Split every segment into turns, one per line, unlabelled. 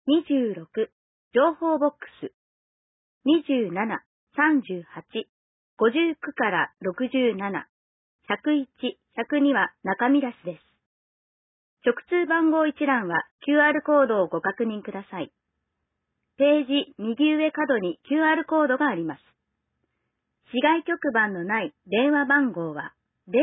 26、情報ボックス。27、38、59から67、101、102は中身出しです。直通番号一覧は QR コードをご確認ください。ページ右上角に QR コードがあります。市外局番のない電話番号は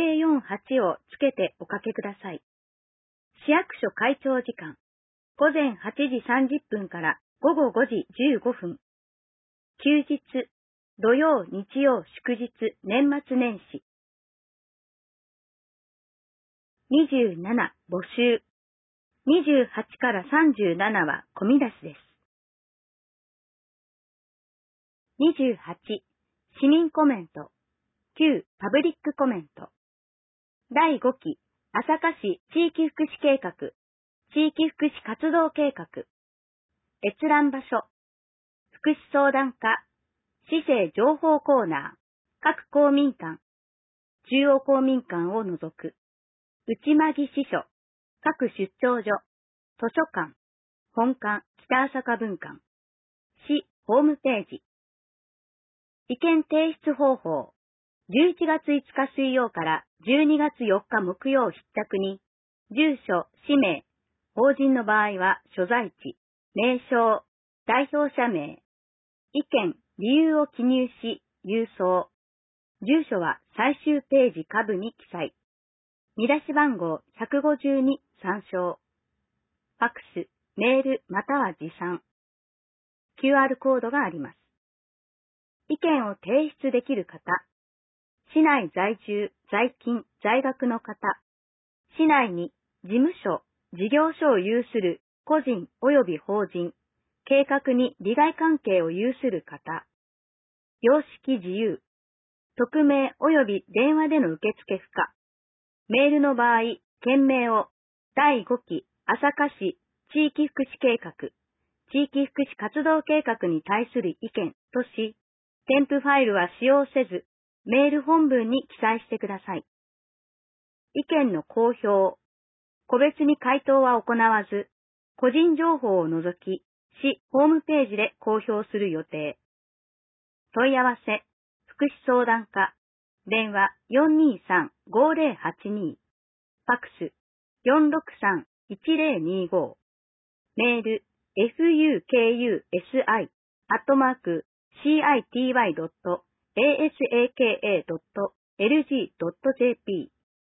048をつけておかけください。市役所開庁時間、午前8時30分から午後5時15分。休日、土曜、日曜、祝日、年末年始。27、募集。28から37は込み出しです。28、市民コメント。9、パブリックコメント。第5期、朝霞市地域福祉計画、地域福祉活動計画。閲覧場所。福祉相談課、市政情報コーナー、各公民館、中央公民館を除く。内間木支所、各出張所、図書館、本館、北朝霞分館。市ホームページ。意見提出方法。11月5日水曜から12月4日木曜必着に、住所、氏名、法人の場合は所在地、名称、代表者名、意見、理由を記入し、郵送。住所は最終ページ下部に記載。見出し番号152参照。ファックス、メールまたは持参。QR コードがあります。意見を提出できる方。市内在住、在勤、在学の方。市内に事務所、事業所を有する個人及び法人。計画に利害関係を有する方。様式自由。匿名及び電話での受付不可。メールの場合、件名を第5期朝霞市地域福祉計画、地域福祉活動計画に対する意見とし、添付ファイルは使用せず、メール本文に記載してください。意見の公表。個別に回答は行わず、個人情報を除き、市ホームページで公表する予定。問い合わせ、福祉相談課、電話423-5082、ファックス463-1025、メール fukusi@city.asaka.lg.jp。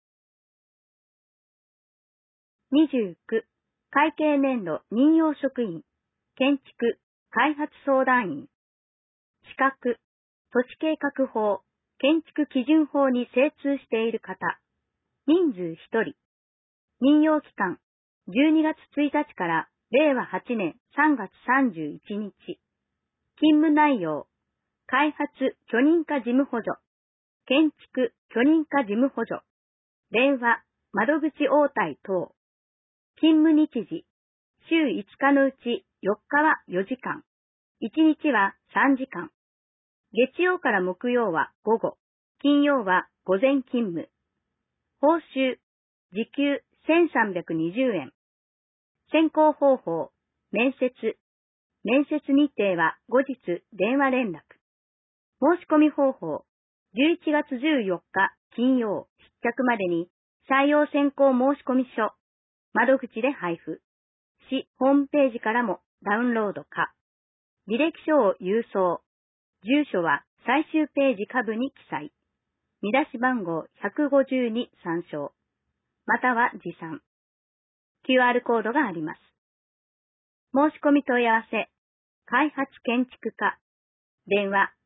29、会計年度任用職員、建築、開発相談員。資格、都市計画法、建築基準法に精通している方。人数1人。任用期間、12月1日から令和8年3月31日。勤務内容、開発許認可事務補助、建築許認可事務補助、電話、窓口応対等。勤務日時、週5日のうち4日は4時間、1日は3時間。月曜から木曜は午後、金曜は午前勤務。報酬、時給1320円。選考方法、面接。面接日程は後日電話連絡。申し込み方法、11月14日金曜必着までに採用選考申し込み書、窓口で配布。市ホームページからもダウンロードか。履歴書を郵送。住所は最終ページ下部に記載。見出し番号152参照。または持参。QR コードがあります。申し込み問い合わせ。開発建築課。電話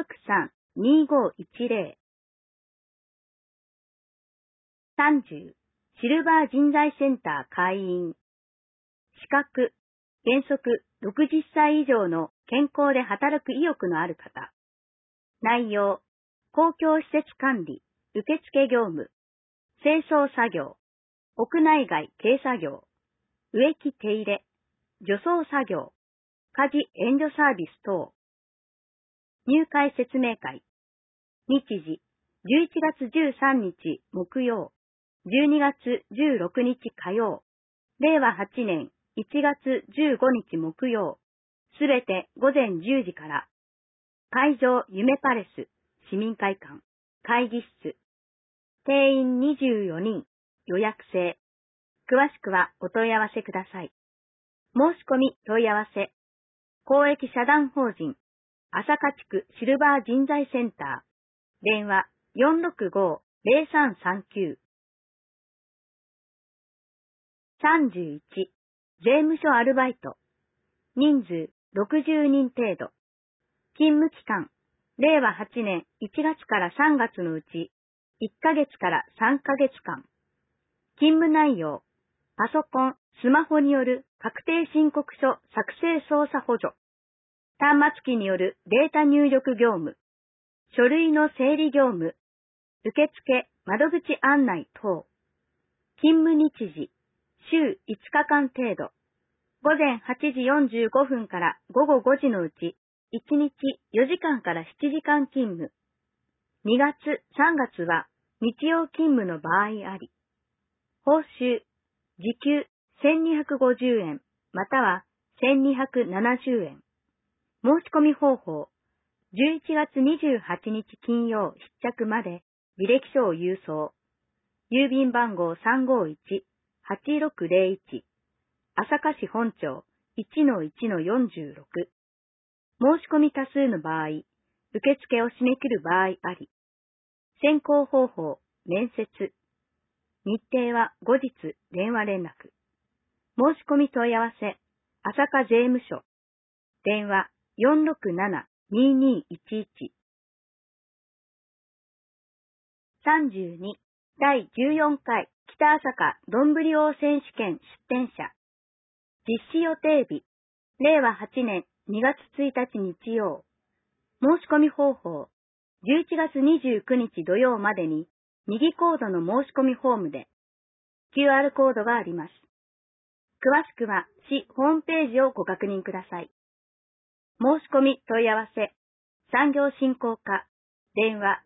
463-2510。30、シルバー人材センター会員。資格、原則60歳以上の健康で働く意欲のある方。内容、公共施設管理、受付業務、清掃作業、屋内外軽作業、植木手入れ、除草作業、家事援助サービス等。入会説明会。日時、11月13日木曜、12月16日火曜、令和8年 1月15日木曜、すべて午前10時から、会場夢パレス、市民会館、会議室、定員24人、予約制。詳しくはお問い合わせください。申し込み問い合わせ。公益社団法人、朝霞地区シルバー人材センター。電話465-0339。31、税務署アルバイト。人数60人程度。勤務期間、令和8年1月から3月のうち、1ヶ月から3ヶ月間。勤務内容、パソコン、スマホによる確定申告書作成操作補助。端末機によるデータ入力業務。書類の整理業務。受付、窓口案内等。勤務日時、週5日間程度。午前8時45分から午後5時のうち、1日4時間から7時間勤務。2月、3月は日曜勤務の場合あり。報酬、時給1250円、または1270円。申し込み方法、11月28日金曜必着まで履歴書を郵送。郵便番号351-8601。朝霞市本町 1-1-46。申し込み多数の場合、受付を締め切る場合あり。選考方法、面接。日程は後日電話連絡。申し込み問い合わせ、朝霞税務署。電話467-2211。32、第14回北朝霞どんぶり王選手権出展者。実施予定日、令和8年2月1日日曜。申し込み方法、11月29日土曜までに、右コードの申し込みフォームで、QR コードがあります。詳しくは市ホームページをご確認ください。申し込み問い合わせ、産業振興課、電話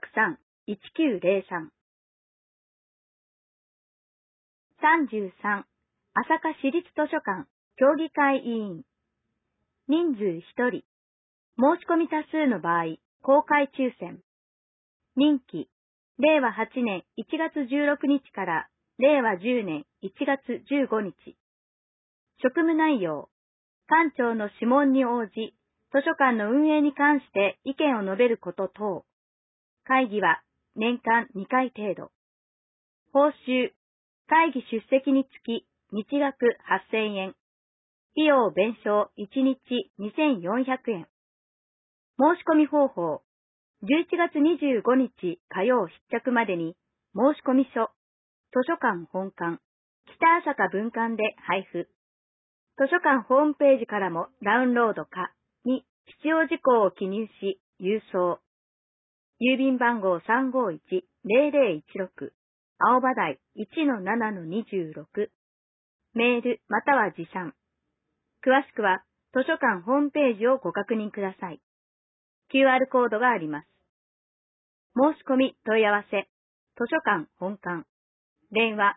463-1903。33、朝霞市立図書館、協議会委員。人数1人。申し込み多数の場合、公開抽選。任期、令和8年1月16日から令和10年1月15日。職務内容、館長の諮問に応じ、図書館の運営に関して意見を述べること等。会議は年間2回程度。報酬、会議出席につき日額8000円。費用弁償1日2400円。申し込み方法、11月25日火曜必着までに申し込み書、図書館本館、北朝霞分館で配布。図書館ホームページからもダウンロード可に必要事項を記入し、郵送。郵便番号351-0016、青葉台 1-7-26。メールまたは持参。詳しくは図書館ホームページをご確認ください。QR コードがあります。申し込み問い合わせ、図書館本館。電話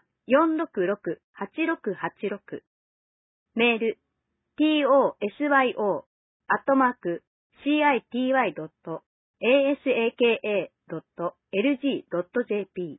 466-8686。メール、tosyo.city.asaka.lg.jp。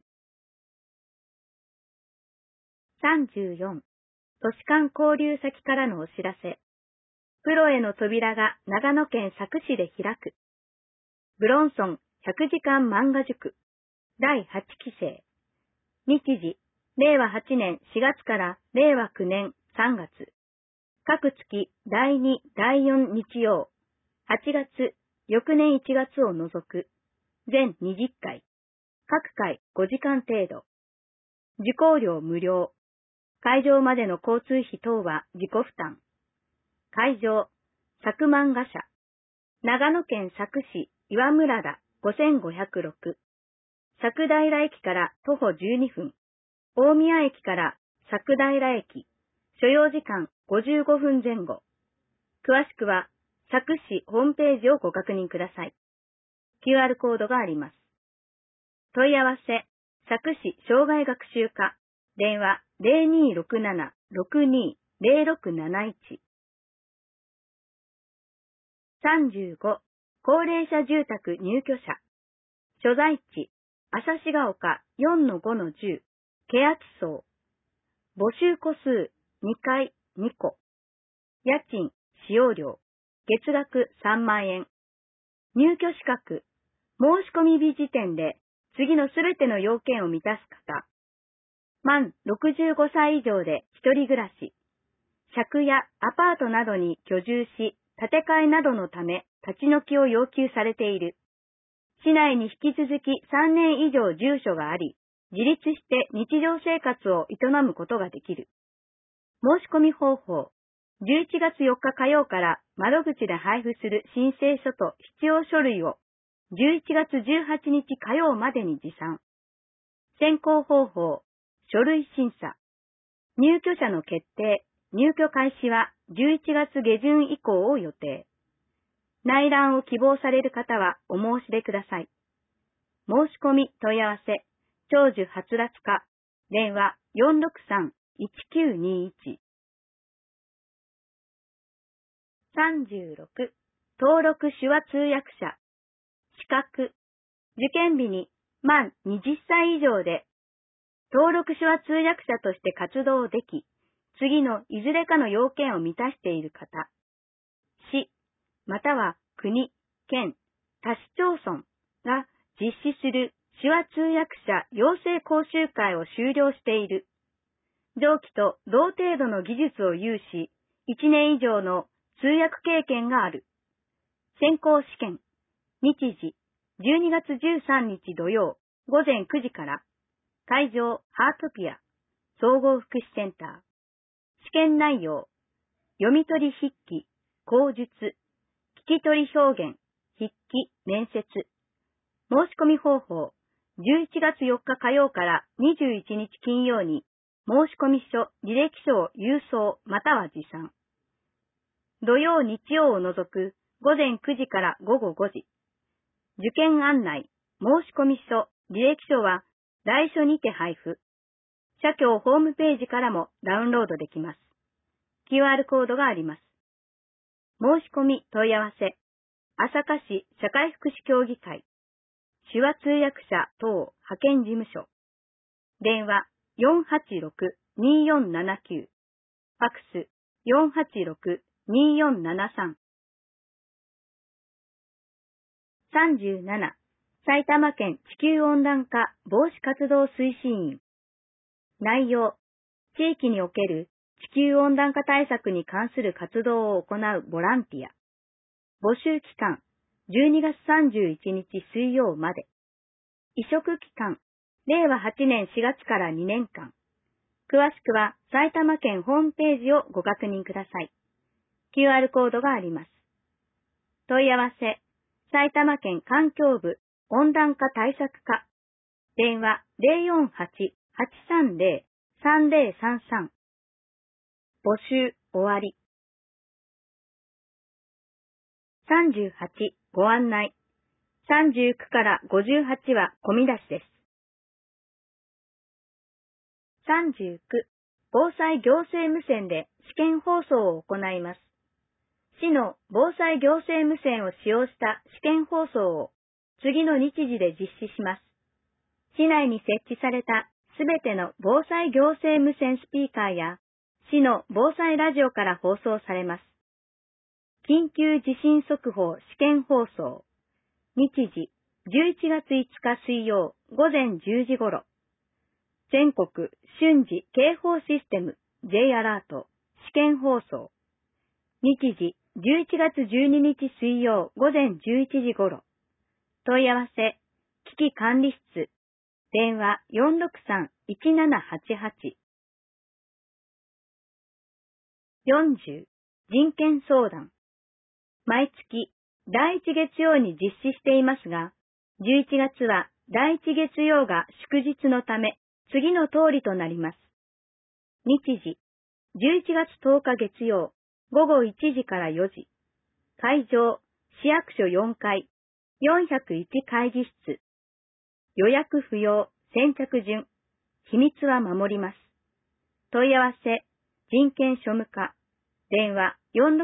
34、都市間交流先からのお知らせ。プロへの扉が長野県佐久市で開く。ブロンソン100時間漫画塾。第8期生。日時、令和8年4月から令和9年3月。各月第2、第4日曜。8月、翌年1月を除く。全20回。各回5時間程度。受講料無料。会場までの交通費等は自己負担。会場、佐久漫画社。長野県佐久市岩村田5506。佐久平駅から徒歩12分。大宮駅から佐久平駅。所要時間55分前後。詳しくは佐久市ホームページをご確認ください。QR コードがあります。問い合わせ、佐久市障害学習課。電話0267-62 0671。35、高齢者住宅入居者。所在地、旭ヶ丘 4-5-10、欅荘。募集戸数、2回2個。家賃、使用料、月額3万円。入居資格、申し込み日時点で次のすべての要件を満たす方。満65歳以上で一人暮らし。借家、アパートなどに居住し、建て替えなどのため立ち退きを要求されている。市内に引き続き3年以上住所があり、自立して日常生活を営むことができる。申し込み方法。11月4日火曜から窓口で配布する申請書と必要書類を11月18日火曜までに持参。選考方法。書類審査。入居者の決定。入居開始は11月下旬以降を予定。内覧を希望される方はお申し出ください。申し込み問い合わせ。長寿はつらつ課。電話 463-1921。36、登録手話通訳者。資格。受験日に満20歳以上で、登録手話通訳者として活動でき、次のいずれかの要件を満たしている方。市、または国、県、他市町村が実施する手話通訳者養成講習会を修了している。上記と同程度の技術を有し、1年以上の通訳経験がある。選考試験。日時、12月13日土曜、午前9時から、会場、ハートピア、総合福祉センター。試験内容、読み取り筆記、口述、聞き取り表現、筆記、面接。申し込み方法、11月4日火曜から21日金曜に、申し込み書、履歴書を郵送または持参。土曜日曜を除く午前9時から午後5時。受験案内、申し込み書、履歴書は来書にて配布。社協ホームページからもダウンロードできます。QR コードがあります。申し込み問い合わせ、朝霞市社会福祉協議会、手話通訳者等派遣事務所。電話486-2479。ファクス486-2473。37、埼玉県地球温暖化防止活動推進員。内容、地域における地球温暖化対策に関する活動を行うボランティア。募集期間、12月31日水曜まで。委嘱期間、令和8年4月から2年間。詳しくは埼玉県ホームページをご確認ください。QR コードがあります。問い合わせ、埼玉県環境部温暖化対策課。電話 048-830-3033。募集終わり。38、ご案内。39から58は込み出しです。39、防災行政無線で試験放送を行います。市の防災行政無線を使用した試験放送を次の日時で実施します。市内に設置されたすべての防災行政無線スピーカーや市の防災ラジオから放送されます。緊急地震速報試験放送。日時、11月5日水曜午前10時頃。全国瞬時警報システム J アラート試験放送。日時、11月12日水曜午前11時頃。問い合わせ、危機管理室。電話 463-1788。40、人権相談。毎月、第1月曜に実施していますが、11月は第1月曜が祝日のため、次の通りとなります。日時、11月10日月曜、午後1時から4時。会場、市役所4階、401会議室。予約不要、先着順。秘密は守ります。問い合わせ、 人権庶務課、電話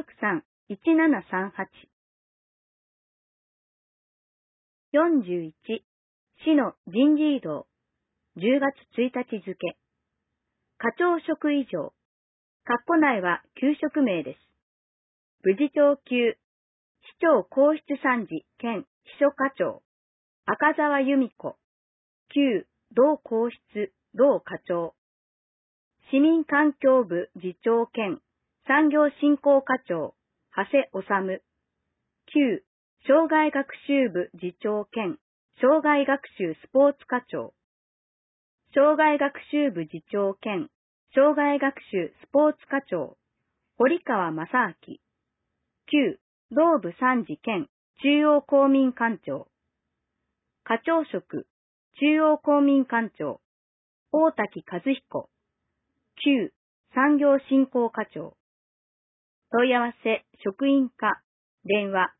463-1738。41、市の人事異動、10月1日付。課長職以上。括弧内は給食名です。部次長級、市長皇室参事兼秘書課長、赤澤由美子、旧同皇室同課長。市民環境部次長兼産業振興課長、長谷治、旧障害学習部次長兼障害学習スポーツ課長。障害学習部次長兼障害学習スポーツ課長、堀川正明。旧同部参事兼中央公民官庁。課長職、中央公民官庁、大滝和彦。旧産業振興課長。問い合わせ職員課、電話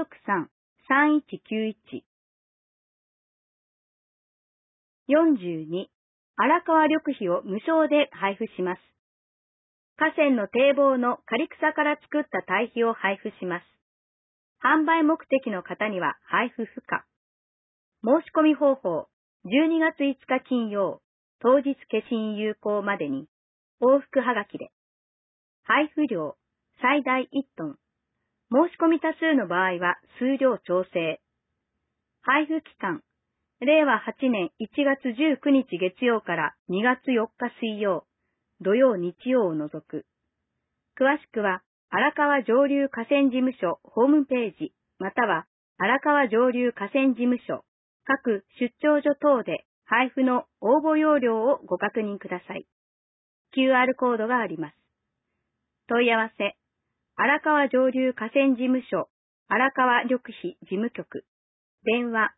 463-3191。42、荒川緑肥を無償で配布します。河川の堤防の刈草から作った堆肥を配布します。販売目的の方には配布不可。申し込み方法、12月5日金曜、当日消印有効までに、往復はがきで。配布量、最大1トン。申し込み多数の場合は数量調整。配布期間、令和8年1月19日月曜から2月4日水曜、土曜日曜を除く。詳しくは、荒川上流河川事務所ホームページ、または荒川上流河川事務所、各出張所等で配布の応募要領をご確認ください。QR コードがあります。問い合わせ、荒川上流河川事務所、荒川緑肥事務局、電話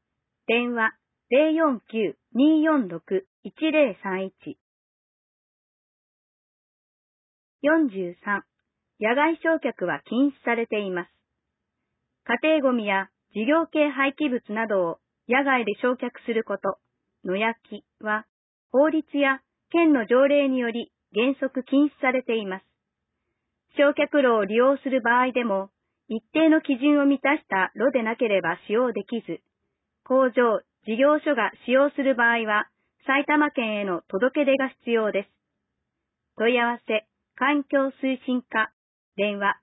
049-246-1031。43、野外焼却は禁止されています。家庭ゴミや事業系廃棄物などを野外で焼却すること、野焼きは法律や県の条例により原則禁止されています。焼却炉を利用する場合でも、一定の基準を満たした炉でなければ使用できず、工場、事業所が使用する場合は、埼玉県への届け出が必要です。問い合わせ、環境推進課、電話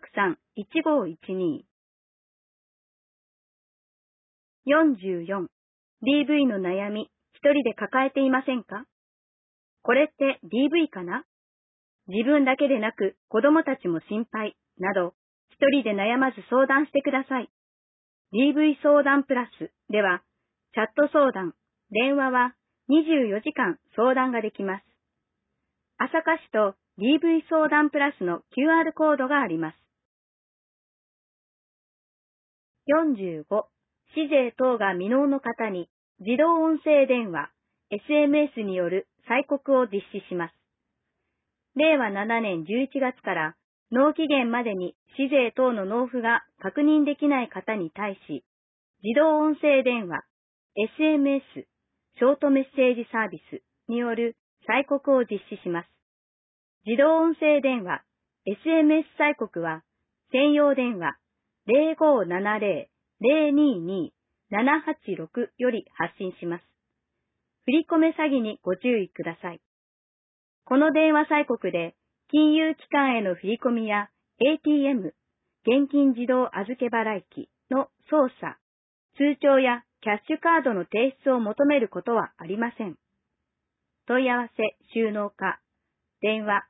463-1512。44、DV の悩み、一人で抱えていませんか？これって DV かな？自分だけでなく子供たちも心配、など、一人で悩まず相談してください。DV 相談プラスでは、チャット相談、電話は24時間相談ができます。朝霞市と DV 相談プラスの QR コードがあります。45、市税等が未納の方に自動音声電話、SMS による催告を実施します。令和7年11月から納期限までに市税等の納付が確認できない方に対し、自動音声電話、SMS、ショートメッセージサービスによる催告を実施します。自動音声電話、SMS 催告は、専用電話0570-022-786より発信します。振り込め詐欺にご注意ください。この電話催告で、金融機関への振り込みや ATM、現金自動預け払い機の操作、通帳やキャッシュカードの提出を求めることはありません。問い合わせ収納課、電話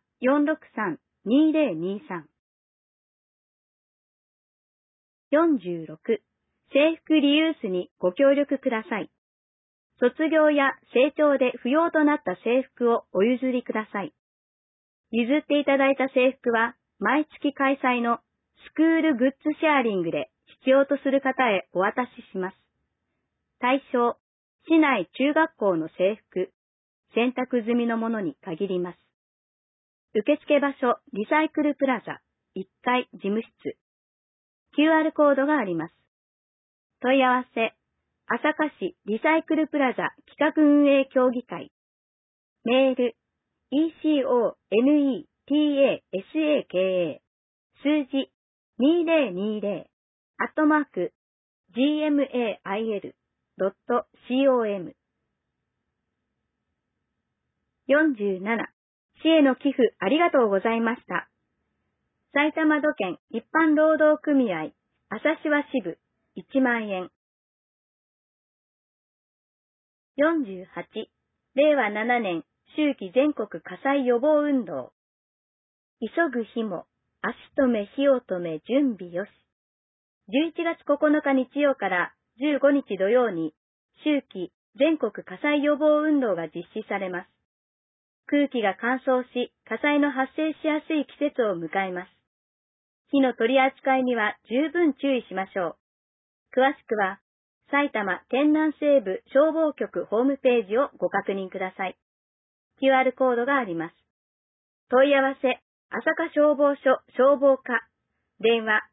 463-2023。46、制服リユースにご協力ください。卒業や成長で不要となった制服をお譲りください。譲っていただいた制服は毎月開催のスクールグッズシェアリングで必要とする方へお渡しします。対象、市内中学校の制服、洗濯済みのものに限ります。受付場所、リサイクルプラザ、1階事務室。QR コードがあります。問い合わせ、朝霞市リサイクルプラザ企画運営協議会。メール、econe TASAKA 数字 2020@gmail.com 47. 市への寄付ありがとうございました。埼玉土建一般労働組合朝芝支部1万円。48. 令和7年秋季全国火災予防運動。急ぐ火も足止め火を止め準備よし。11月9日日曜から15日土曜に秋季全国火災予防運動が実施されます。空気が乾燥し火災の発生しやすい季節を迎えます。火の取り扱いには十分注意しましょう。詳しくは埼玉県南西部消防局ホームページをご確認ください。QR コードがあります。問い合わせ、朝霞消防署消防課、電話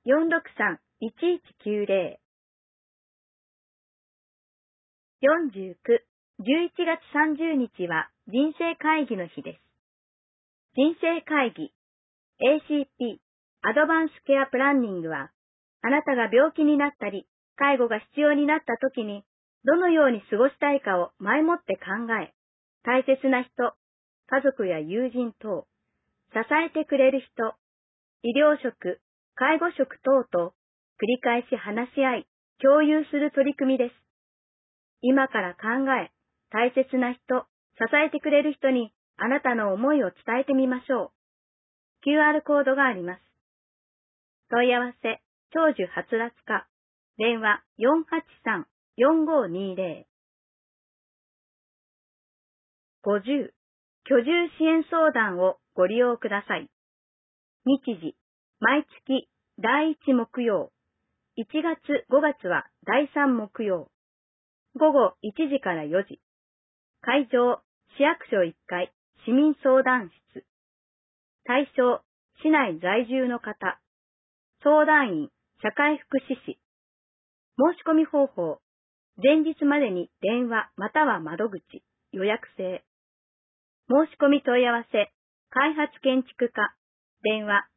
463-1190。49、11月30日は人生会議の日です。人生会議、ACP、アドバンスケアプランニングは、あなたが病気になったり、介護が必要になった時に、どのように過ごしたいかを前もって考え、大切な人、家族や友人等、支えてくれる人、医療職、介護職等と繰り返し話し合い、共有する取り組みです。今から考え、大切な人、支えてくれる人にあなたの思いを伝えてみましょう。QR コードがあります。問い合わせ、長寿はつらつ課、電話 483-4520。50、居住支援相談をご利用ください。日時、毎月第1木曜。1月5月は第3木曜。午後1時から4時。会場、市役所1階、市民相談室。対象、市内在住の方。相談員、社会福祉士。申し込み方法。前日までに電話または窓口、予約制。申し込み問い合わせ、開発建築課、電話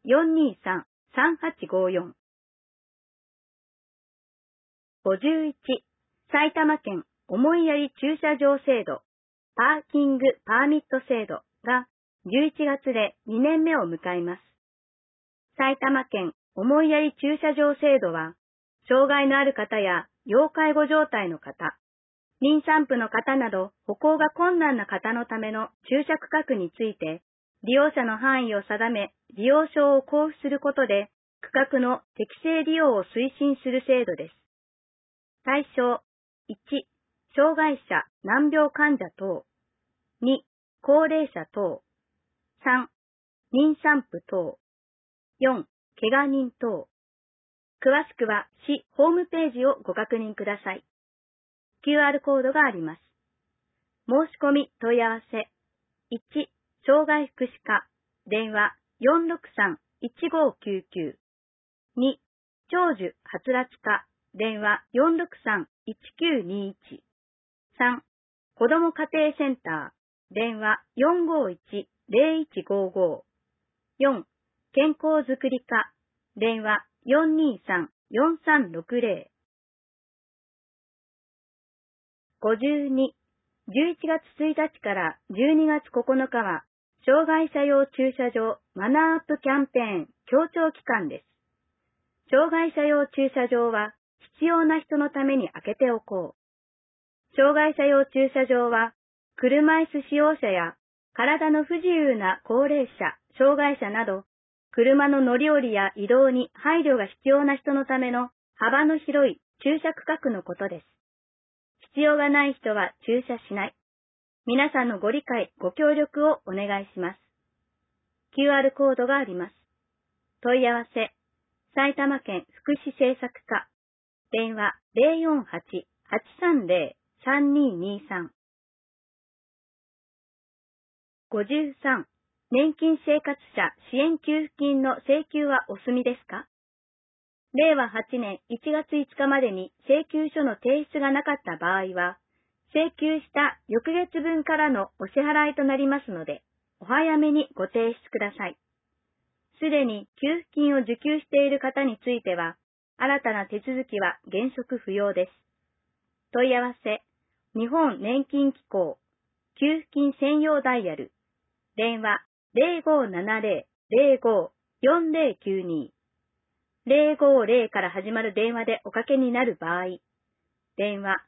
423-3854。51、埼玉県思いやり駐車場制度、パーキングパーミット制度が11月で2年目を迎えます。埼玉県思いやり駐車場制度は、障害のある方や要介護状態の方、妊産婦の方など歩行が困難な方のための駐車区画について、利用者の範囲を定め、利用証を交付することで、区画の適正利用を推進する制度です。対象、1、障害者、難病患者等。2、高齢者等。3、妊産婦等。4、怪我人等。詳しくは市ホームページをご確認ください。QR コードがあります。申し込み問い合わせ。1、障害福祉課、電話 463-1599。2、長寿はつらつ課、電話 463-1921。3、子ども家庭センター、電話 451-0155。4、健康づくり課、電話 423-4360。52、11月1日から12月9日は、障害者用駐車場マナーアップキャンペーン協調期間です。障害者用駐車場は必要な人のために開けておこう。障害者用駐車場は、車椅子使用者や体の不自由な高齢者、障害者など、車の乗り降りや移動に配慮が必要な人のための幅の広い駐車区画のことです。必要がない人は駐車しない。皆さんのご理解、ご協力をお願いします。QR コードがあります。問い合わせ、埼玉県福祉政策課、電話 048-830-3223。53、年金生活者支援給付金の請求はお済みですか？令和8年1月5日までに請求書の提出がなかった場合は、請求した翌月分からのお支払いとなりますので、お早めにご提出ください。 すでに給付金を受給している方については、新たな手続きは原則不要です。問い合わせ、日本年金機構、給付金専用ダイヤル、電話0570-05-4092、050から始まる電話でおかけになる場合、電話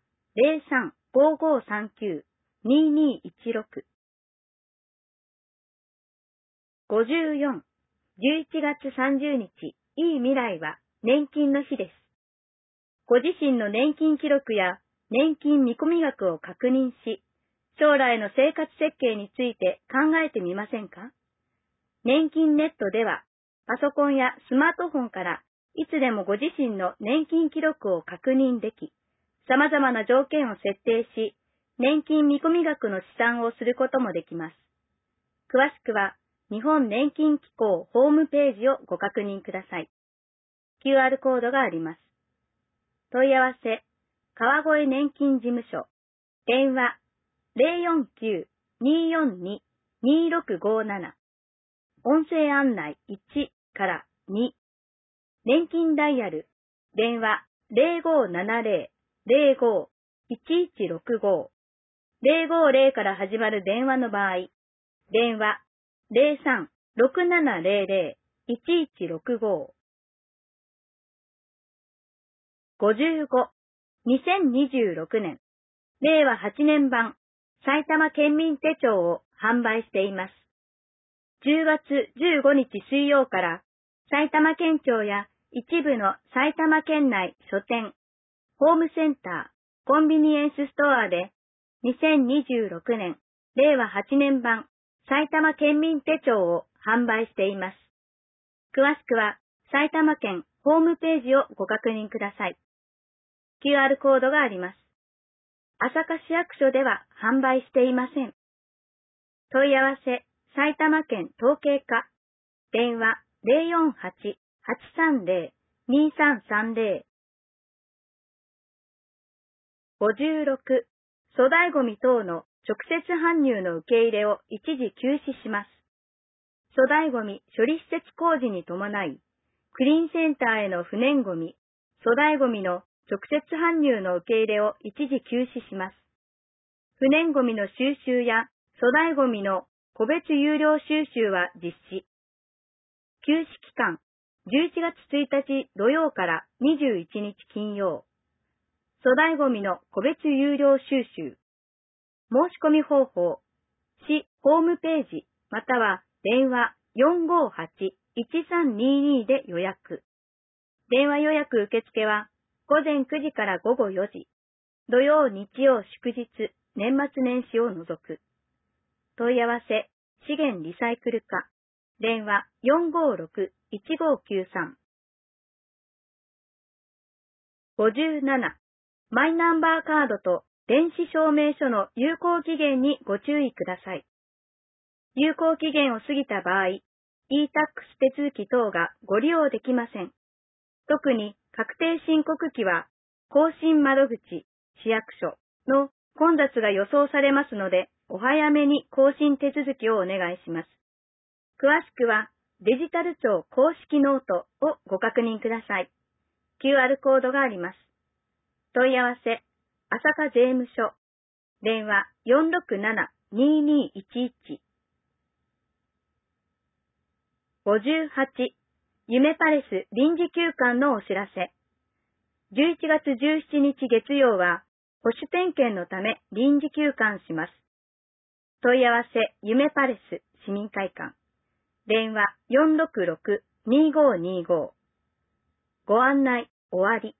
03-5539-2216。54、11月30日、いい未来は年金の日です。ご自身の年金記録や年金見込み額を確認し、将来の生活設計について考えてみませんか？年金ネットでは、パソコンやスマートフォンからいつでもご自身の年金記録を確認でき、様々な条件を設定し、年金見込み額の試算をすることもできます。詳しくは、日本年金機構ホームページをご確認ください。QR コードがあります。問い合わせ、川越年金事務所、電話049-242-2657、音声案内1から2、年金ダイヤル、電話0570-05-1165、050から始まる電話の場合、電話03-6700-1165。55、2026年、令和8年版、埼玉県民手帳を販売しています。10月15日水曜から、埼玉県庁や一部の埼玉県内書店、ホームセンター、コンビニエンスストアで、2026年、令和8年版、埼玉県民手帳を販売しています。詳しくは、埼玉県ホームページをご確認ください。QR コードがあります。朝霞市役所では販売していません。問い合わせ、埼玉県統計課、電話048-830-2330。56、粗大ごみ等の直接搬入の受け入れを一時休止します。粗大ごみ処理施設工事に伴い、クリーンセンターへの不燃ごみ、粗大ごみの直接搬入の受け入れを一時休止します。不燃ごみの収集や粗大ごみの個別有料収集は実施。休止期間、11月1日土曜から21日金曜。粗大ごみの個別有料収集。申し込み方法、市ホームページまたは電話458-1322で予約。電話予約受付は午前9時から午後4時。土曜日曜祝日、年末年始を除く。問い合わせ、資源リサイクル課。電話456-1593。57、マイナンバーカードと電子証明書の有効期限にご注意ください。有効期限を過ぎた場合、e-tax 手続き等がご利用できません。特に確定申告期は、更新窓口、市役所の混雑が予想されますので、お早めに更新手続きをお願いします。詳しくは、デジタル庁公式ノートをご確認ください。QR コードがあります。問い合わせ、朝霞税務署。電話467-2211。58、夢パレス臨時休館のお知らせ。11月17日月曜は、保守点検のため臨時休館します。問い合わせ、夢パレス市民会館。電話466-2525。ご案内終わり。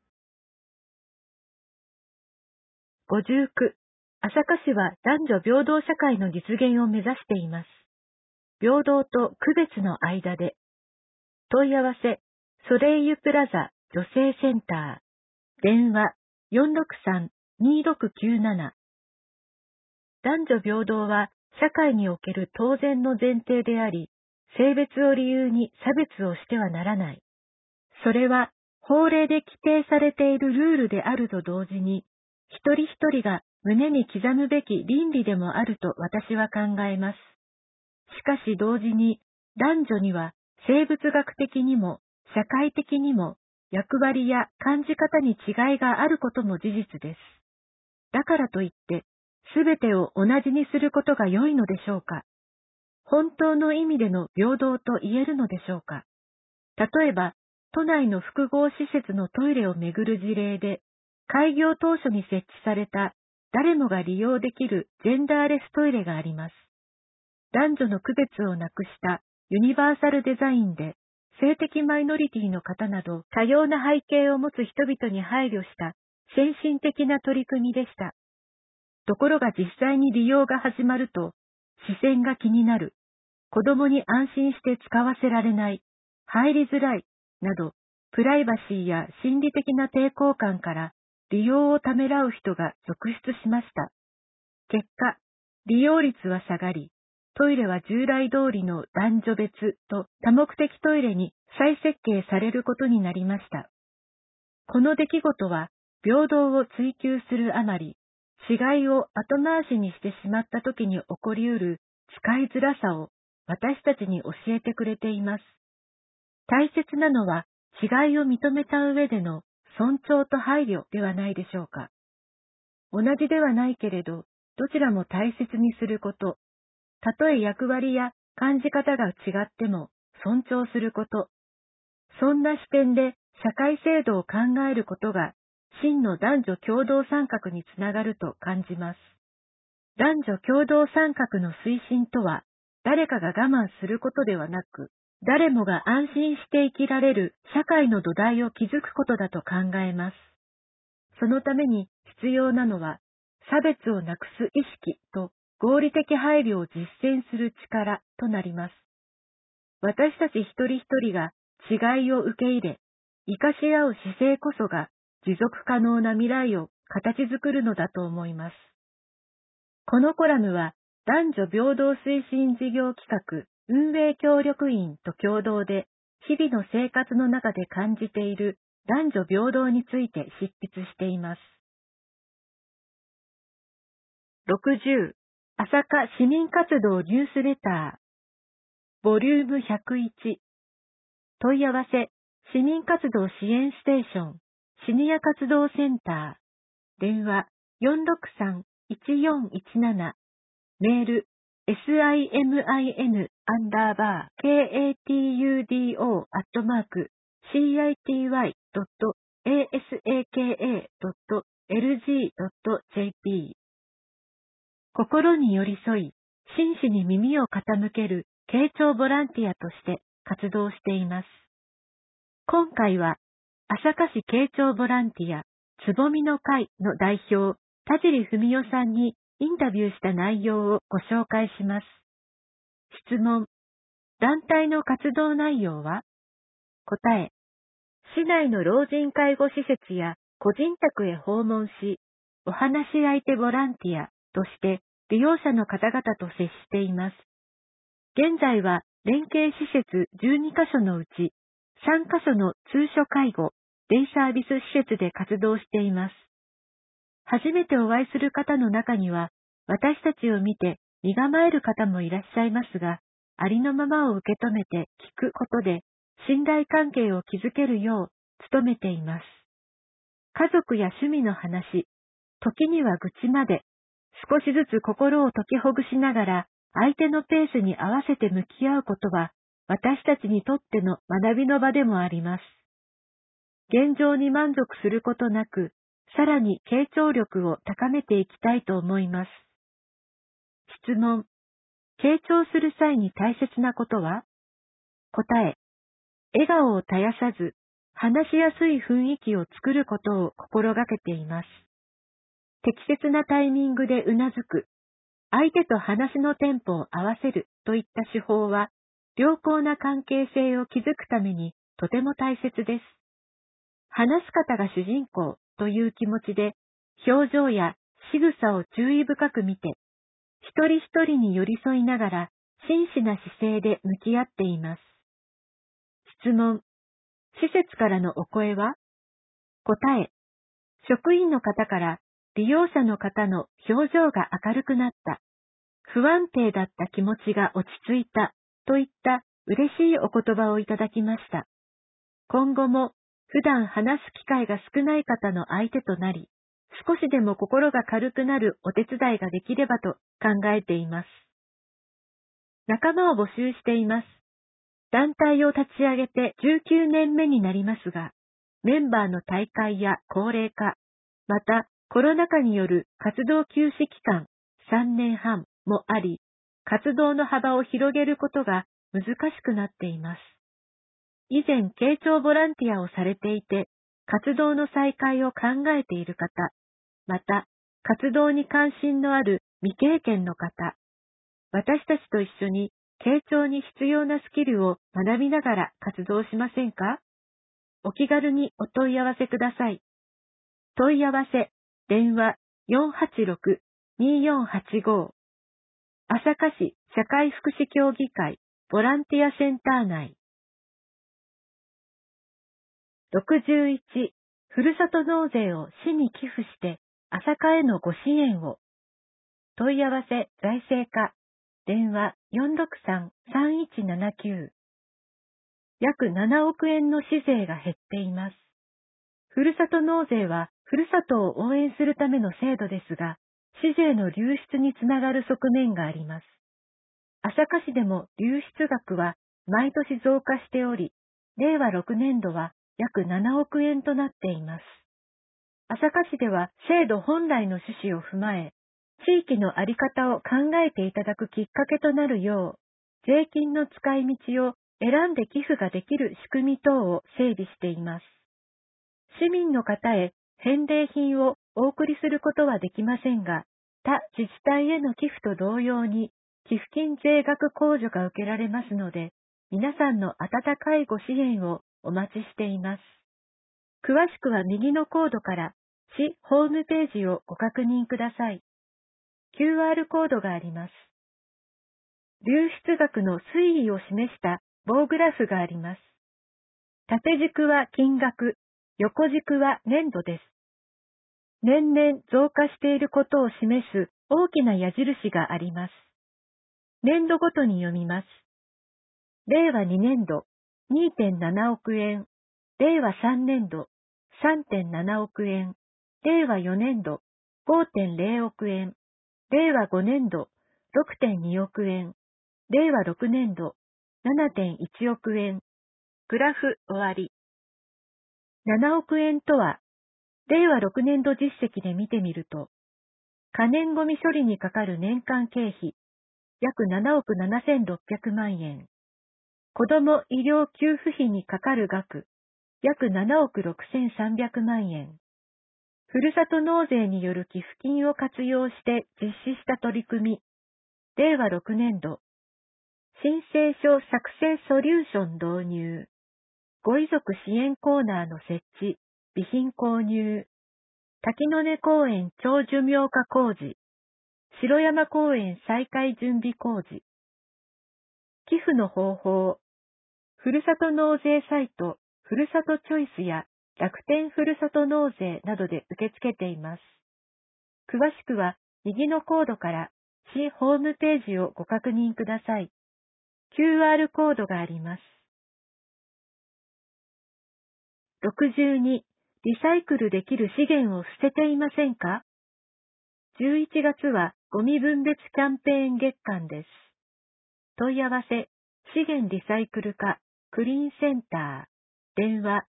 59、朝霞市は男女平等社会の実現を目指しています。平等と区別の間で。問い合わせ、ソレイユプラザ女性センター。電話463-2697。男女平等は社会における当然の前提であり、性別を理由に差別をしてはならない。それは法令で規定されているルールであると同時に、一人一人が胸に刻むべき倫理でもあると私は考えます。しかし同時に、男女には生物学的にも社会的にも役割や感じ方に違いがあることも事実です。だからといって、すべてを同じにすることが良いのでしょうか？本当の意味での平等と言えるのでしょうか？例えば、都内の複合施設のトイレをめぐる事例で、開業当初に設置された誰もが利用できるジェンダーレストイレがあります。男女の区別をなくしたユニバーサルデザインで、性的マイノリティの方など多様な背景を持つ人々に配慮した先進的な取り組みでした。ところが実際に利用が始まると、視線が気になる、子供に安心して使わせられない、入りづらい、など、プライバシーや心理的な抵抗感から利用をためらう人が続出しました。結果、利用率は下がり、トイレは従来通りの男女別と多目的トイレに再設計されることになりました。この出来事は、平等を追求するあまり、違いを後回しにしてしまった時に起こりうる使いづらさを私たちに教えてくれています。大切なのは違いを認めた上での尊重と配慮ではないでしょうか。同じではないけれど、どちらも大切にすること、たとえ役割や感じ方が違っても尊重すること、そんな視点で社会制度を考えることが真の男女共同参画につながると感じます。男女共同参画の推進とは、誰かが我慢することではなく、誰もが安心して生きられる社会の土台を築くことだと考えます。そのために必要なのは、差別をなくす意識と合理的配慮を実践する力となります。私たち一人一人が違いを受け入れ、生かし合う姿勢こそが持続可能な未来を形作るのだと思います。このコラムは男女平等推進事業企画運営協力員と共同で日々の生活の中で感じている男女平等について執筆しています。60. 朝霞市民活動ニュースレターボリューム101問い合わせ市民活動支援ステーションシニア活動センター電話 463-1417 メール simin@city.asaka.lg.jp 心に寄り添い、真摯に耳を傾ける慶長ボランティアとして活動しています。今回は、朝霞市慶長ボランティア、つぼみの会の代表、田尻文代さんにインタビューした内容をご紹介します。質問。団体の活動内容は？答え。市内の老人介護施設や個人宅へ訪問し、お話し相手ボランティアとして利用者の方々と接しています。現在は連携施設12カ所のうち3カ所の通所介護、デイサービス施設で活動しています。初めてお会いする方の中には、私たちを見て身構える方もいらっしゃいますが、ありのままを受け止めて聞くことで、信頼関係を築けるよう努めています。家族や趣味の話、時には愚痴まで、少しずつ心を解きほぐしながら、相手のペースに合わせて向き合うことは、私たちにとっての学びの場でもあります。現状に満足することなく、さらに傾聴力を高めていきたいと思います。質問。傾聴する際に大切なことは？答え。笑顔を絶やさず、話しやすい雰囲気を作ることを心がけています。適切なタイミングでうなずく、相手と話のテンポを合わせるといった手法は、良好な関係性を築くためにとても大切です。話す方が主人公という気持ちで、表情や仕草を注意深く見て、一人一人に寄り添いながら真摯な姿勢で向き合っています。質問。施設からのお声は？答え。職員の方から利用者の方の表情が明るくなった、不安定だった気持ちが落ち着いたといった嬉しいお言葉をいただきました。今後も普段話す機会が少ない方の相手となり、少しでも心が軽くなるお手伝いができればと考えています。仲間を募集しています。団体を立ち上げて19年目になりますが、メンバーの退会や高齢化、またコロナ禍による活動休止期間3年半もあり、活動の幅を広げることが難しくなっています。以前、慶長ボランティアをされていて、活動の再開を考えている方、また、活動に関心のある未経験の方、私たちと一緒に慶長に必要なスキルを学びながら活動しませんか？お気軽にお問い合わせください。問い合わせ、電話486-2485。朝霞市社会福祉協議会ボランティアセンター内。61、ふるさと納税を市に寄付して朝霞へのご支援を。問い合わせ財政課、電話463-3179。約7億円の市税が減っています。ふるさと納税はふるさとを応援するための制度ですが、市税の流出につながる側面があります。朝霞市でも流出額は毎年増加しており、令和6年度は約7億円となっています。朝霞市では制度本来の趣旨を踏まえ、地域のあり方を考えていただくきっかけとなるよう、税金の使い道を選んで寄付ができる仕組み等を整備しています。市民の方へ返礼品をお送りすることはできませんが、他自治体への寄付と同様に、寄付金税額控除が受けられますので、皆さんの温かいご支援をお待ちしています。詳しくは右のコードから市ホームページをご確認ください。QR コードがあります。流出額の推移を示した棒グラフがあります。縦軸は金額、横軸は年度です。年々増加していることを示す大きな矢印があります。年度ごとに読みます。令和2年度 2.7 億円、令和3年度 3.7 億円、令和4年度 5.0 億円、令和5年度 6.2 億円、令和6年度 7.1 億円。グラフ終わり。7億円とは、令和6年度実績で見てみると、可燃ごみ処理にかかる年間経費、約7億7600万円。子ども医療給付費にかかる額、約7億6300万円。ふるさと納税による寄付金を活用して実施した取り組み、令和6年度、申請書作成ソリューション導入、ご遺族支援コーナーの設置、備品購入、滝の根公園長寿命化工事、城山公園再開準備工事。寄付の方法、ふるさと納税サイト、ふるさとチョイスや楽天ふるさと納税などで受け付けています。詳しくは右のコードから市ホームページをご確認ください。QR コードがあります。62、リサイクルできる資源を捨てていませんか？ 11 月はゴミ分別キャンペーン月間です。問い合わせ、資源リサイクル課、クリーンセンター、電話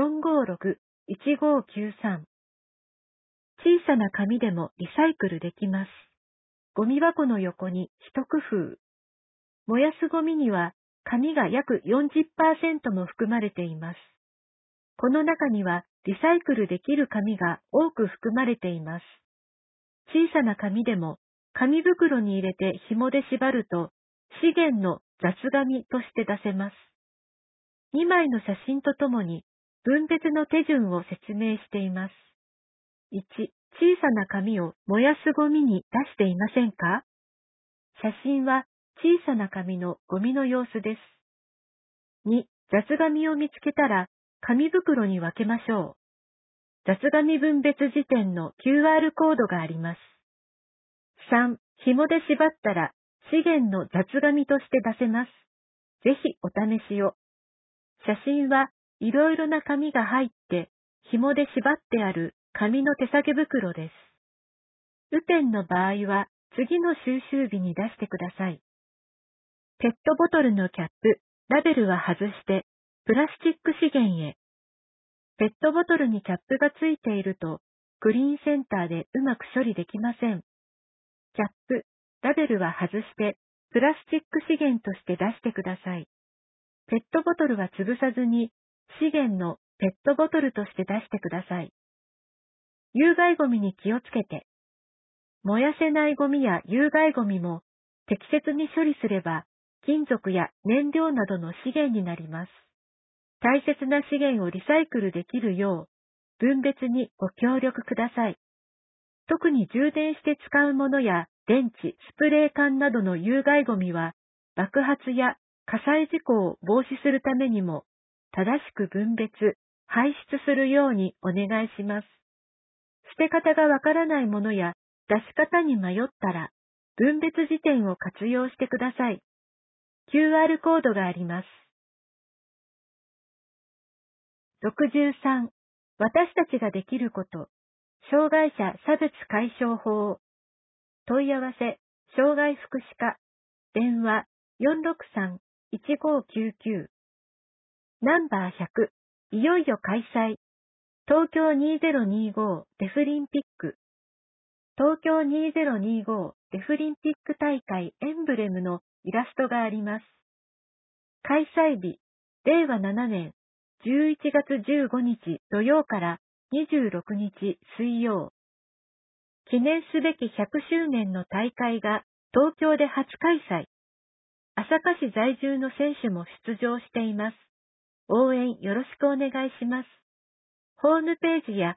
456-1593。小さな紙でもリサイクルできます。ゴミ箱の横に一工夫。燃やすゴミには紙が約 40% も含まれています。この中にはリサイクルできる紙が多く含まれています。小さな紙でも紙袋に入れて紐で縛ると資源の雑紙として出せます。2枚の写真とともに分別の手順を説明しています。1、小さな紙を燃やすゴミに出していませんか？写真は小さな紙のゴミの様子です。2、雑紙を見つけたら紙袋に分けましょう。雑紙分別時点の QR コードがあります。3、紐で縛ったら資源の雑紙として出せます。 ぜひお試しを。写真はいろいろな紙が入って紐で縛ってある紙の手提げ袋です。雨天の場合は次の収集日に出してください。ペットボトルのキャップ、ラベルは外してプラスチック資源へ。ペットボトルにキャップがついているとクリーンセンターでうまく処理できません。キャップ、ラベルは外してプラスチック資源として出してください。ペットボトルは潰さずに資源のペットボトルとして出してください。有害ゴミに気をつけて。燃やせないゴミや有害ゴミも適切に処理すれば金属や燃料などの資源になります。大切な資源をリサイクルできるよう分別にご協力ください。特に充電して使うものや電池、スプレー缶などの有害ゴミは爆発や火災事故を防止するためにも正しく分別、排出するようにお願いします。捨て方がわからないものや出し方に迷ったら分別辞典を活用してください。QR コードがあります。63. 私たちができること。障害者差別解消法。問い合わせ、障害福祉課。電話、463-1599。ナンバー100。いよいよ開催。東京2025デフリンピック。東京2025デフリンピック大会エンブレムのイラストがあります。開催日、令和7年11月15日土曜から26日水曜。記念すべき100周年の大会が東京で初開催。朝霞市在住の選手も出場しています。応援よろしくお願いします。ホームページや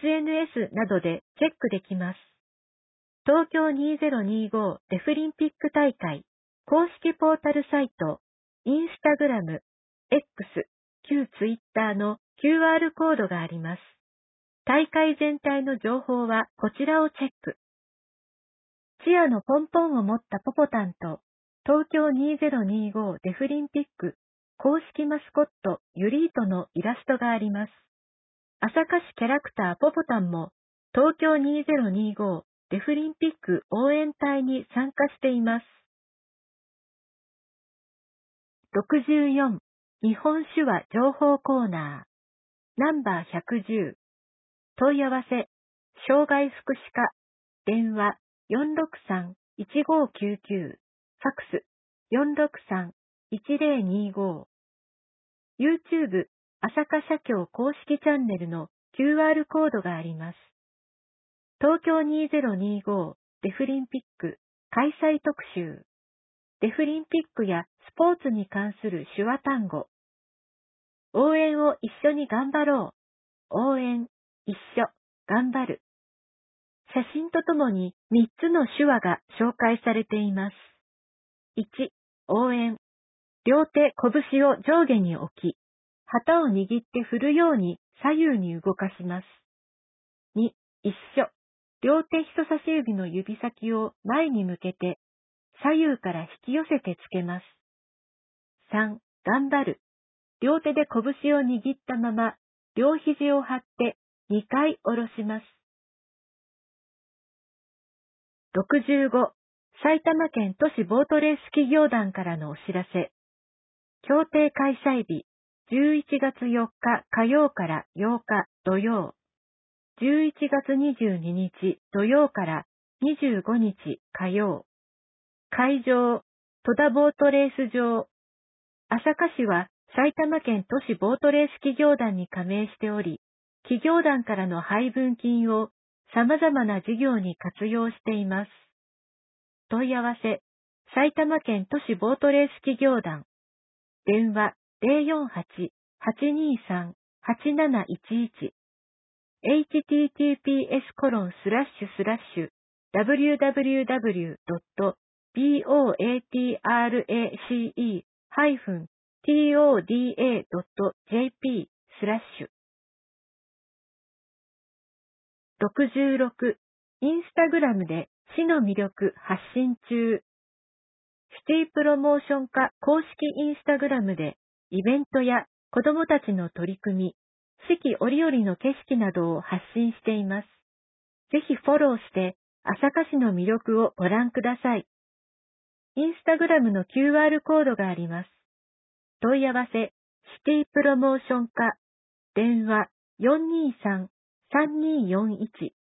SNS などでチェックできます。東京2025デフリンピック大会公式ポータルサイト、インスタグラム、X、旧ツイッターの QR コードがあります。大会全体の情報はこちらをチェック。チアのポンポンを持ったポポタンと東京2025デフリンピック公式マスコットユリートのイラストがあります。朝霞市キャラクターポポタンも東京2025デフリンピック応援隊に参加しています。64. 日本手話情報コーナー。ナンバー110。問い合わせ、障害福祉課。電話、463-1599。ファクス、463-1025。YouTube、朝霞社協公式チャンネルの QR コードがあります。東京2025デフリンピック開催特集。デフリンピックやスポーツに関する手話単語。応援を一緒に頑張ろう。応援、一緒、頑張る。写真とともに3つの手話が紹介されています。1、応援。両手、拳を上下に置き、旗を握って振るように左右に動かします。2、一緒。両手人差し指の指先を前に向けて、左右から引き寄せてつけます。3、頑張る。両手で拳を握ったまま、両肘を張って2回下ろします。65. 埼玉県都市ボートレース企業団からのお知らせ。協定開催日、11月4日火曜から8日土曜。11月22日土曜から25日火曜。会場、戸田ボートレース場。朝霞市は埼玉県都市ボートレース企業団に加盟しており、企業団からの配分金を様々な事業に活用しています。問い合わせ、埼玉県都市ボートレース企業団。電話 048-823-8711。https://www.botrace-toda.jp/ 66. インスタグラムで市の魅力発信中。 シティプロモーション課公式インスタグラムでイベントや子どもたちの取り組み、四季折々の景色などを発信しています。ぜひフォローして朝霞市の魅力をご覧ください。インスタグラムの QR コードがあります。問い合わせ、シティプロモーション課、電話423-3241